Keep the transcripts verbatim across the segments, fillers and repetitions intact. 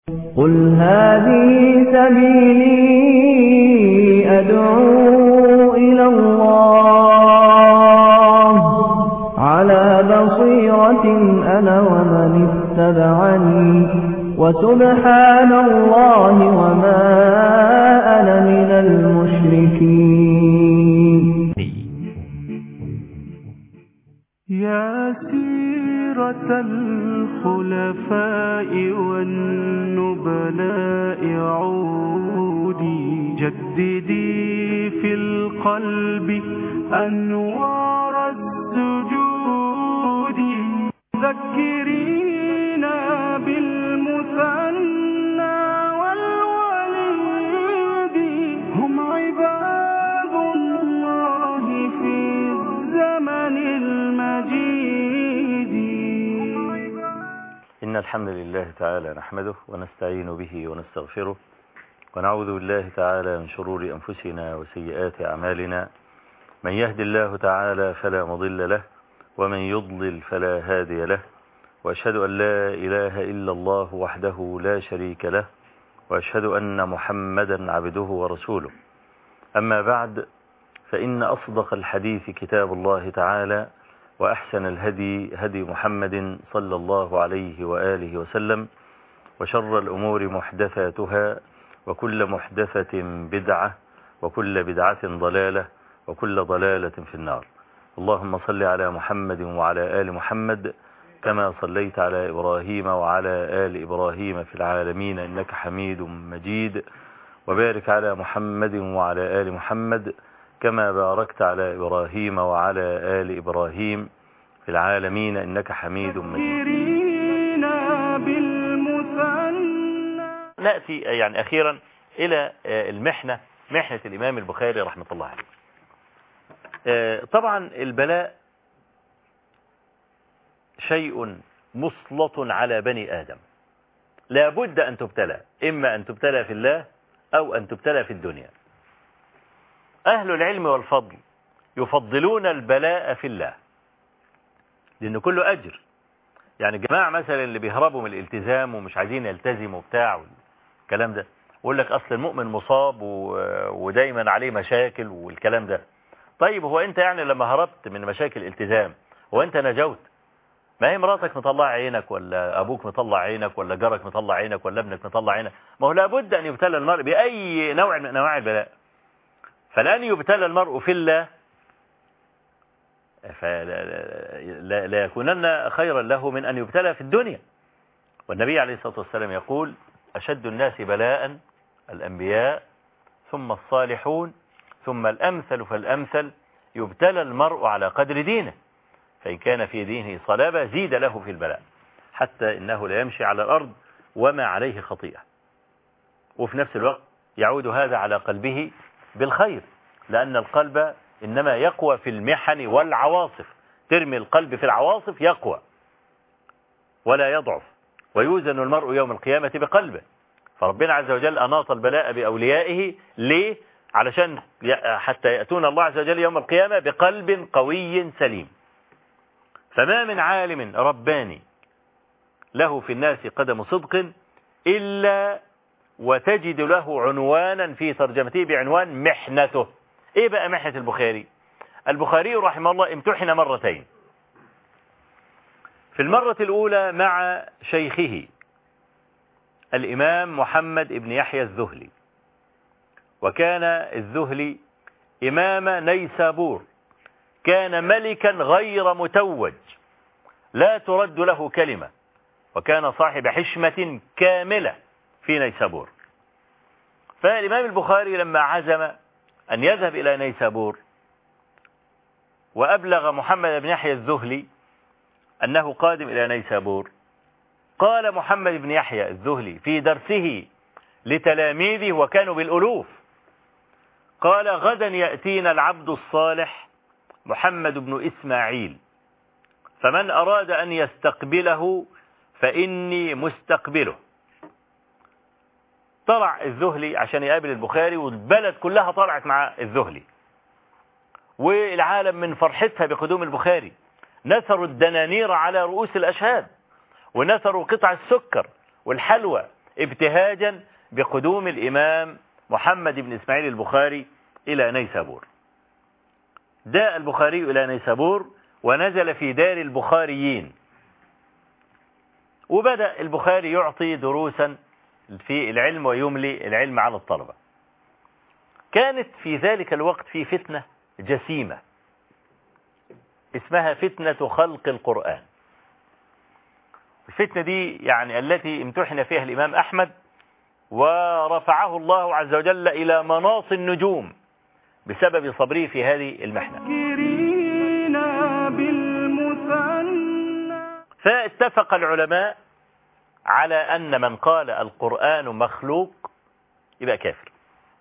قل هذه سبيلي أدعو إلى الله على بصيرة أنا ومن اتبعني وسبحان الله وما أنا من المشركين. يا سيرة الخلفاء والنبلاء عودي جددي في القلب أنوار السجود ذكرينا بالمثنى والوليد هم عباد الله في الزمن المجيد. إن الحمد لله تعالى نحمده ونستعين به ونستغفره ونعوذ بالله تعالى من شرور أنفسنا وسيئات أعمالنا. من يهد الله تعالى فلا مضل له ومن يضلل فلا هادي له، وأشهد أن لا إله إلا الله وحده لا شريك له، وأشهد أن محمدا عبده ورسوله. أما بعد، فإن أصدق الحديث كتاب الله تعالى، وأحسن الهدي هدي محمد صلى الله عليه وآله وسلم، وشر الأمور محدثاتها، وكل محدثة بدعة، وكل بدعة ضلالة، وكل ضلالة في النار. اللهم صل على محمد وعلى آل محمد كما صليت على إبراهيم وعلى آل إبراهيم في العالمين إنك حميد مجيد، وبارك على محمد وعلى آل محمد كما باركت على إبراهيم وعلى آل إبراهيم في العالمين إنك حميد مجيد. نأتي يعني أخيرا إلى المحنة، محنة الإمام البخاري رحمة الله عليه. طبعا البلاء شيء مسلط على بني آدم، لا بد أن تبتلى، إما أن تبتلى في الله أو أن تبتلى في الدنيا. أهل العلم والفضل يفضلون البلاء في الله لأنه كله أجر. يعني جماعة مثلا اللي بيهربوا من الالتزام ومش عايزين يلتزموا بتاع الكلام ده، يقول لك أصل المؤمن مصاب ودايما عليه مشاكل والكلام ده. طيب هو أنت يعني لما هربت من مشاكل الالتزام هو أنت نجوت؟ ما هي مراتك مطلع عينك، ولا أبوك مطلع عينك، ولا جارك مطلع عينك، ولا ابنك مطلع عينك. ما هو لابد أن يبتلى المرء بأي نوع من أنواع البلاء. فلأن يبتلى المرء في الله فلا لا يكونن خيرا له من أن يبتلى في الدنيا. والنبي عليه الصلاة والسلام يقول: أشد الناس بلاء الأنبياء ثم الصالحون ثم الأمثل فالأمثل، يبتلى المرء على قدر دينه، فإن كان في دينه صلابة زيد له في البلاء، حتى إنه لا يمشي على الأرض وما عليه خطيئة. وفي نفس الوقت يعود هذا على قلبه بالخير، لأن القلب إنما يقوى في المحن والعواصف. ترمي القلب في العواصف يقوى ولا يضعف، ويوزن المرء يوم القيامة بقلبه. فربنا عز وجل أناط البلاء بأوليائه ليه؟ علشان حتى يأتون الله عز وجل يوم القيامة بقلب قوي سليم. فما من عالم رباني له في الناس قدم صدق إلا وتجد له عنوانا في ترجمته بعنوان محنته. ايه بقى محنة البخاري؟ البخاري رحمه الله امتحن مرتين. في المرة الأولى مع شيخه الإمام محمد بن يحيى الذهلي، وكان الذهلي إمام نيسابور، كان ملكا غير متوج لا ترد له كلمة، وكان صاحب حشمة كاملة في نيسابور. فالإمام البخاري لما عزم أن يذهب إلى نيسابور وأبلغ محمد بن يحيى الذهلي أنه قادم إلى نيسابور، قال محمد بن يحيى الذهلي في درسه لتلاميذه وكانوا بالألوف، قال: غدا يأتينا العبد الصالح محمد بن إسماعيل، فمن أراد أن يستقبله فإني مستقبله. طلع الذهلي عشان يقابل البخاري، والبلد كلها طلعت مع الذهلي، والعالم من فرحتها بقدوم البخاري نثروا الدنانير على رؤوس الأشهاد، ونثروا قطع السكر والحلوى ابتهاجا بقدوم الإمام محمد بن إسماعيل البخاري إلى نيسابور. جاء البخاري إلى نيسابور ونزل في دار البخاريين، وبدأ البخاري يعطي دروسا في العلم ويملي العلم على الطلبة. كانت في ذلك الوقت في فتنة جسيمة اسمها فتنة خلق القرآن. الفتنة دي يعني التي امتحن فيها الإمام أحمد ورفعه الله عز وجل إلى مناص النجوم بسبب صبره في هذه المحنة. فاتفق العلماء على أن من قال القرآن مخلوق يبقى كافر.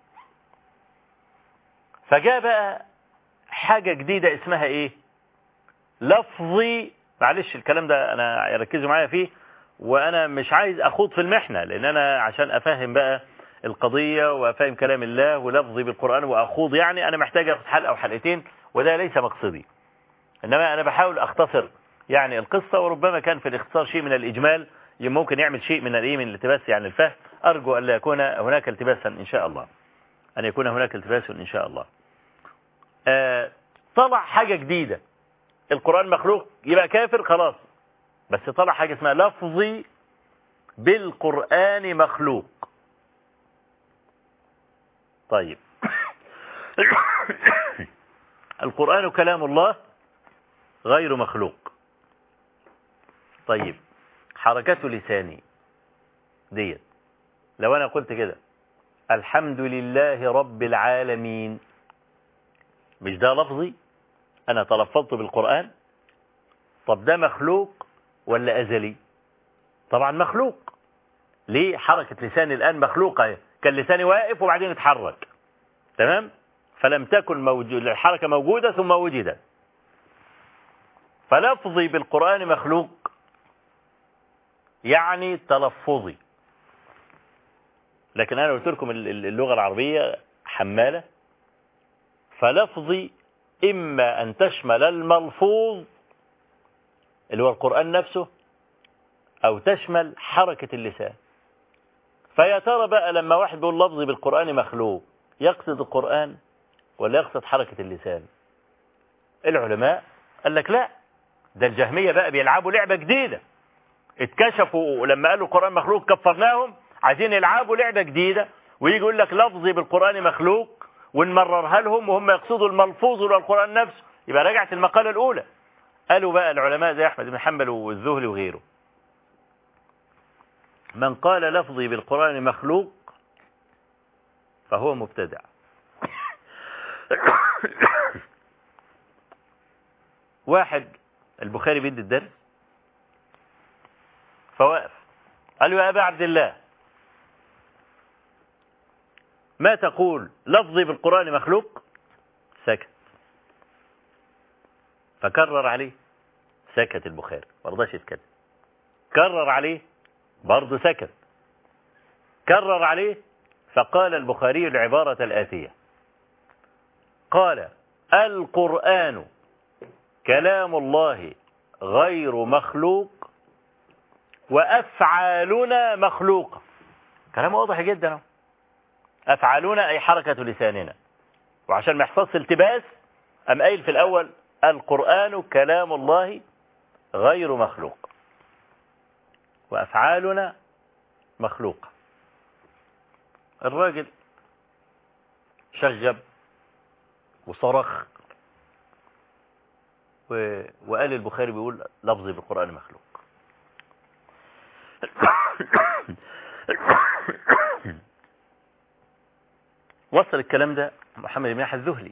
فجاء بقى حاجة جديدة اسمها ايه؟ لفظي. معلش الكلام ده انا ركزوا معايا فيه، وانا مش عايز اخوض في المحنة، لان انا عشان افهم بقى القضية وافهم كلام الله ولفظي بالقرآن واخوض، يعني انا محتاج اخد حلقة او حلقتين، وده ليس مقصدي. انما انا بحاول اختصر يعني القصة، وربما كان في الاختصار شيء من الاجمال ممكن يعمل شيء من الايه من الالتباس يعني الفهم. ارجو ان لا يكون هناك التباسا ان شاء الله، ان يكون هناك التباس ان شاء الله. آه طلع حاجة جديدة، القرآن مخلوق يبقى كافر خلاص، بس طلع حاجة اسمها لفظي بالقرآن مخلوق. طيب القرآن كلام الله غير مخلوق. طيب حركة لساني ديت، لو أنا قلت كده الحمد لله رب العالمين، مش ده لفظي؟ أنا تلفظت بالقرآن. طب ده مخلوق ولا أزلي؟ طبعا مخلوق. ليه؟ حركة لساني الآن مخلوقة، كان لساني واقف وبعدين اتحرك، تمام؟ فلم تكن موجود الحركة موجودة ثم وجدت. فلفظي بالقرآن مخلوق يعني تلفظي. لكن أنا قلت لكم اللغة العربية حمالة، فلفظي إما أن تشمل الملفوظ اللي هو القرآن نفسه، أو تشمل حركة اللسان. فيا ترى بقى لما واحد بيقول لفظي بالقرآن مخلوق، يقصد القرآن ولا يقصد حركة اللسان؟ العلماء قال لك لا، ده الجهمية بقى بيلعبوا لعبة جديدة. اتكشفوا لما قالوا القرآن مخلوق كفرناهم، عايزين يلعبوا لعبة جديدة ويجي يقول لك لفظي بالقرآن مخلوق ونمررها لهم وهم يقصدوا الملفوظ والقرآن نفسه. يبقى رجعت المقالة الأولى. قالوا بقى العلماء زي أحمد بن حنبل والزهري وغيره، من قال لفظي بالقرآن مخلوق فهو مبتدع. واحد البخاري بيدي الدرس فوقف قال له يا أبا عبد الله ما تقول لفظي بالقرآن مخلوق؟ سكت. فكرر عليه، سكت البخاري ما رضاش يتكلم. كرر عليه برضه سكت. كرر عليه، فقال البخاري العبارة الآتية، قال القرآن كلام الله غير مخلوق وأفعالنا مخلوقة. كلام واضح جدا. أفعالنا أي حركة لساننا، وعشان ما يحصلش التباس أم قايل في الأول القرآن كلام الله غير مخلوق وأفعالنا مخلوقة. الراجل شغب وصرخ و... وقال البخاري بيقول لفظي بالقرآن مخلوق. وصل الكلام ده محمد بن يحيى الذهلي.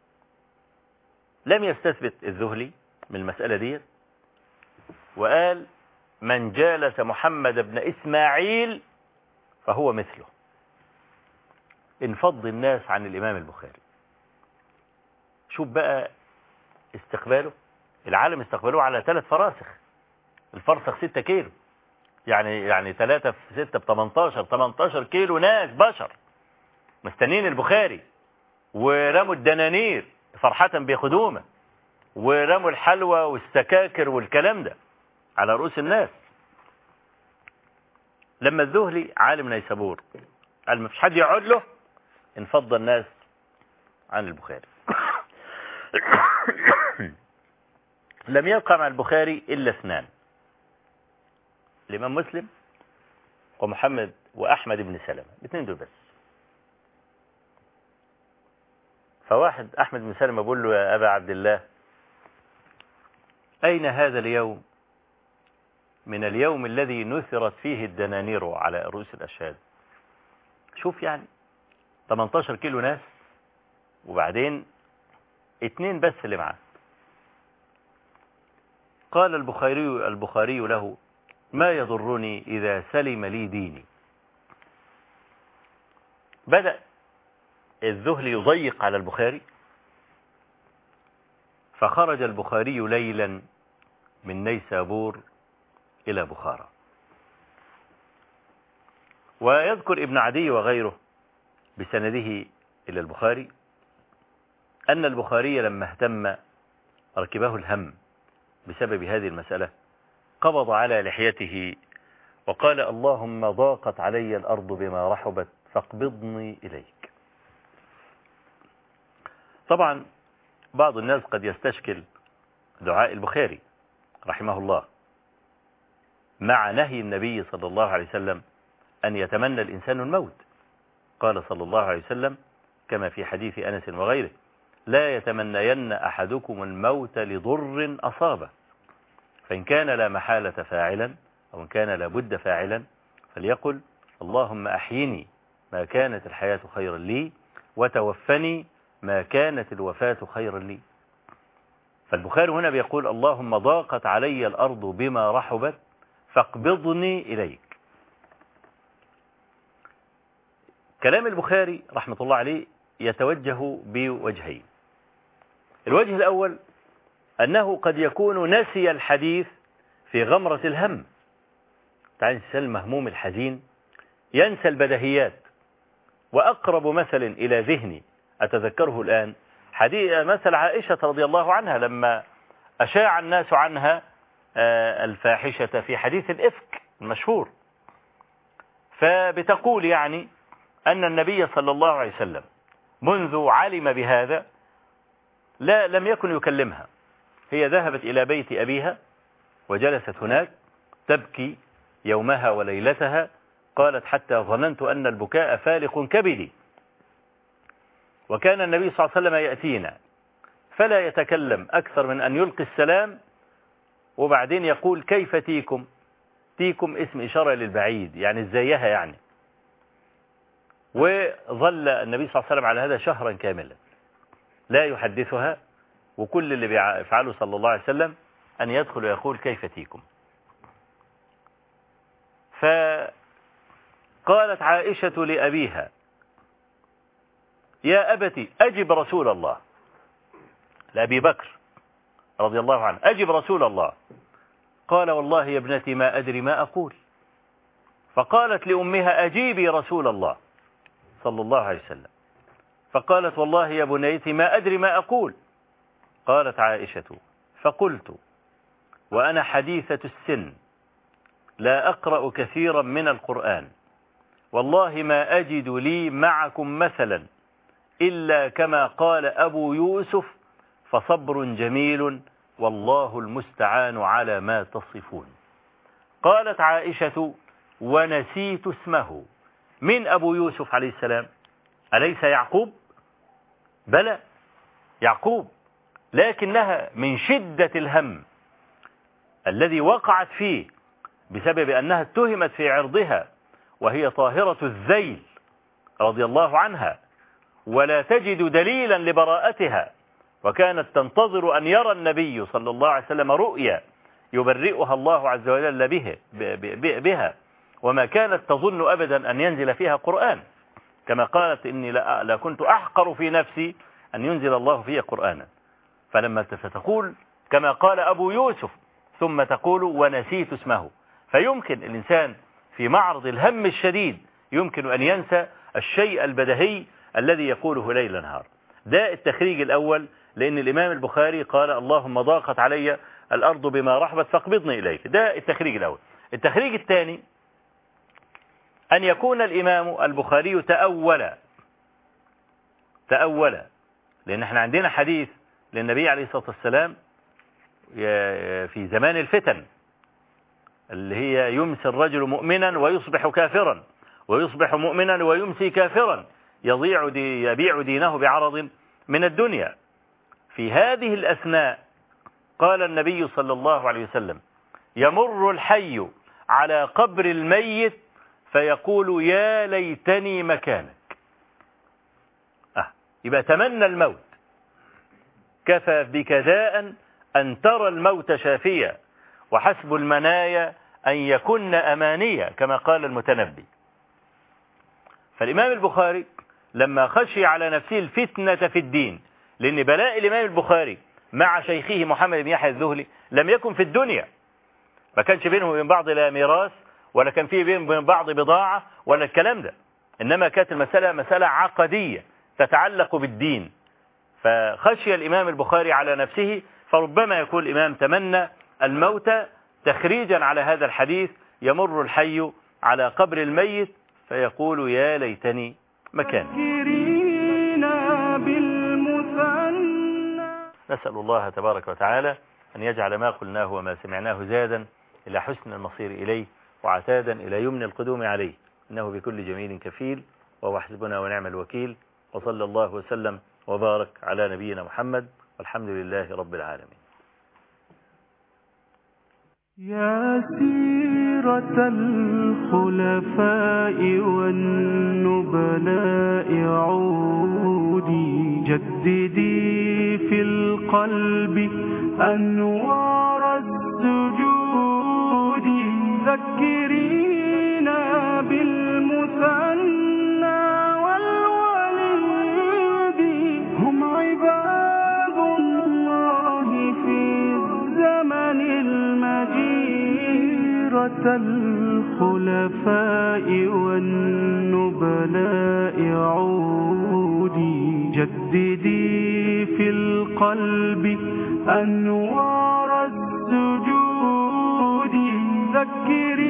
لم يستثبت الذهلي من المسألة دي، وقال من جالس محمد بن إسماعيل فهو مثله. انفض الناس عن الإمام البخاري. شوف بقى استقباله، العالم استقبلوه على ثلاث فراسخ، الفرسخ ستة كيلو، يعني يعني ثلاثة في ستة بتمنتاشر تمنتاشر كيلو ناس بشر مستنين البخاري، ورموا الدنانير فرحة بخدومه، ورموا الحلوى والسكاكر والكلام ده على رؤوس الناس. لما الذهلي عالم نيسابور قال ما فيش حد يقعد له، انفض الناس عن البخاري. لم يبقى مع البخاري إلا اثنان، الإمام مسلم ومحمد وأحمد بن سلمة، الاثنين دول بس. فواحد أحمد بن سلمة بيقول له يا أبا عبد الله أين هذا اليوم من اليوم الذي نثرت فيه الدنانير على رؤوس الأشهاد؟ شوف يعني ثمانية عشر كيلو ناس وبعدين اثنين بس اللي معاه. قال البخاري البخاري له ما يضرني إذا سلم لي ديني. بدأ الذهلي يضيق على البخاري، فخرج البخاري ليلا من نيسابور إلى بخارى. ويذكر ابن عدي وغيره بسنده إلى البخاري أن البخاري لما اهتم ركبه الهم بسبب هذه المسألة قبض على لحيته وقال اللهم ضاقت علي الأرض بما رحبت فاقبضني إليك. طبعا بعض الناس قد يستشكل دعاء البخاري رحمه الله مع نهي النبي صلى الله عليه وسلم أن يتمنى الإنسان الموت. قال صلى الله عليه وسلم كما في حديث أنس وغيره لا يتمنين أحدكم الموت لضر أصابه، فإن كان لا محالة فاعلا أو إن كان لا بد فاعلا فليقل اللهم أحيني ما كانت الحياة خيرا لي وتوفني ما كانت الوفاة خيرا لي. فالبخاري هنا بيقول اللهم ضاقت علي الأرض بما رحبت فاقبضني إليك. كلام البخاري رحمة الله عليه يتوجه بوجهين. الوجه الأول أنه قد يكون نسي الحديث في غمرة الهم. تعالى الإنسان المهموم الحزين ينسى البديهيات. وأقرب مثل إلى ذهني أتذكره الآن حديث مثل عائشة رضي الله عنها لما أشاع الناس عنها الفاحشة في حديث الإفك المشهور، فبتقول يعني أن النبي صلى الله عليه وسلم منذ علم بهذا لا لم يكن يكلمها. هي ذهبت إلى بيت أبيها وجلست هناك تبكي يومها وليلتها. قالت حتى ظننت أن البكاء فالق كبدي. وكان النبي صلى الله عليه وسلم يأتينا فلا يتكلم أكثر من أن يلقي السلام وبعدين يقول كيف تيكم. تيكم اسم إشارة للبعيد يعني ازيها يعني. وظل النبي صلى الله عليه وسلم على هذا شهرا كاملا لا يحدثها، وكل اللي بيفعله صلى الله عليه وسلم أن يدخل ويقول كيف تيكم. فقالت عائشة لأبيها يا أبتي أجب رسول الله، لأبي بكر رضي الله عنه أجب رسول الله. قال والله يا ابنتي ما أدري ما أقول. فقالت لأمها أجيبي رسول الله صلى الله عليه وسلم. فقالت والله يا بنيتي ما أدري ما أقول. قالت عائشة فقلت وأنا حديثة السن لا أقرأ كثيرا من القرآن والله ما أجد لي معكم مثلا إلا كما قال أبو يوسف فصبر جميل والله المستعان على ما تصفون. قالت عائشة ونسيت اسمه. من أبو يوسف عليه السلام؟ أليس يعقوب؟ بلى يعقوب، لكنها من شدة الهم الذي وقعت فيه بسبب أنها اتهمت في عرضها وهي طاهرة الذيل رضي الله عنها ولا تجد دليلا لبراءتها، وكانت تنتظر أن يرى النبي صلى الله عليه وسلم رؤيا يبرئها الله عز وجل به بها، وما كانت تظن أبدا أن ينزل فيها قرآن، كما قالت إني لا كنت أحقر في نفسي أن ينزل الله فيها قرآنا. فلما فتقول كما قال أبو يوسف ثم تقول ونسيت اسمه. فيمكن الإنسان في معرض الهم الشديد يمكن أن ينسى الشيء البدهي الذي يقوله ليل نهار. ده التخريج الأول، لأن الإمام البخاري قال اللهم ضاقت علي الأرض بما رحبت فاقبضني إليك. ده التخريج الأول. التخريج الثاني أن يكون الإمام البخاري تأول تأول لأن احنا عندنا حديث للنبي عليه الصلاة والسلام في زمان الفتن اللي هي يمسي الرجل مؤمنا ويصبح كافرا ويصبح مؤمنا ويمسي كافرا يضيع دي يبيع دينه بعرض من الدنيا. في هذه الأثناء قال النبي صلى الله عليه وسلم يمر الحي على قبر الميت فيقول يا ليتني مكانك. أه يبقى تمنى الموت. كفى بك داء أن ترى الموت شافيا وحسب المنايا أن يكن أمانيا كما قال المتنبي. فالإمام البخاري لما خشي على نفسه الفتنة في الدين، لأن بلاء الإمام البخاري مع شيخه محمد بن يحيى الذهلي لم يكن في الدنيا، ما كانش بينهم وبين بعض لا ميراث ولا كان فيه بينهم وبين بعض بضاعة ولا الكلام ده، إنما كانت المسألة مسألة عقدية تتعلق بالدين. فخشي الإمام البخاري على نفسه، فربما يكون الإمام تمنى الموت تخريجا على هذا الحديث يمر الحي على قبر الميت فيقول يا ليتني مكاني. نسأل الله تبارك وتعالى أن يجعل ما قلناه وما سمعناه زادا إلى حسن المصير إليه وعتادا إلى يمن القدوم عليه، إنه بكل جميل كفيل وهو حسبنا ونعم الوكيل. وصلى الله وسلم وبارك على نبينا محمد والحمد لله رب العالمين. يا سيرة الخلفاء والنبلاء عودي جددي في القلب أنوار السجود ذكرينا بالمثنى والوليد هم عباد الله في الزمن المجيرة الخلفاء والنبلاء عودي جددي في القلب أنوار السجود ذكري